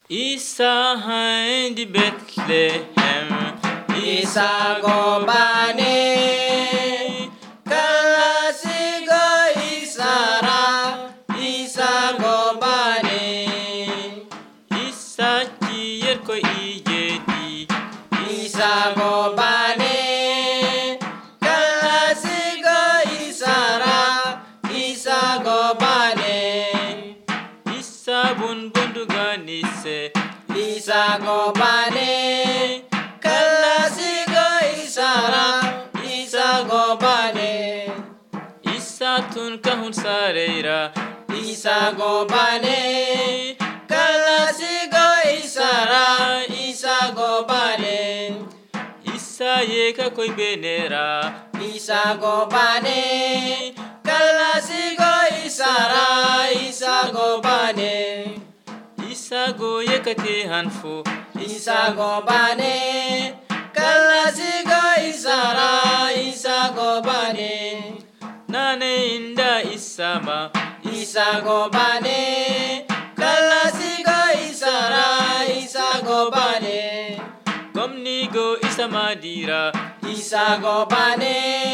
Isa hind Bethlehem, Isa go bane, kalasigo isara, Isa go bane, Isa kiyer ko ijeti, Isa go bane, kalasigo isara, Isa go bane, Isa bundu ganise, Isa go bane, kalasigo isara, Isa go bane, Isa tun kahun sareira, Isa go bane, kalasigo isara, Isa go bane, Isa yeka koi benera, Isa go bane, kalasigo isara, Isa go bane, Isa go yeka te hanfu, Isa go bane, kalasigo isara, Isa go bane, nane inda Isa ma, Isa go bane, kalasigo isara, Isa go bane, gomni go Isa madira, Isa go bane,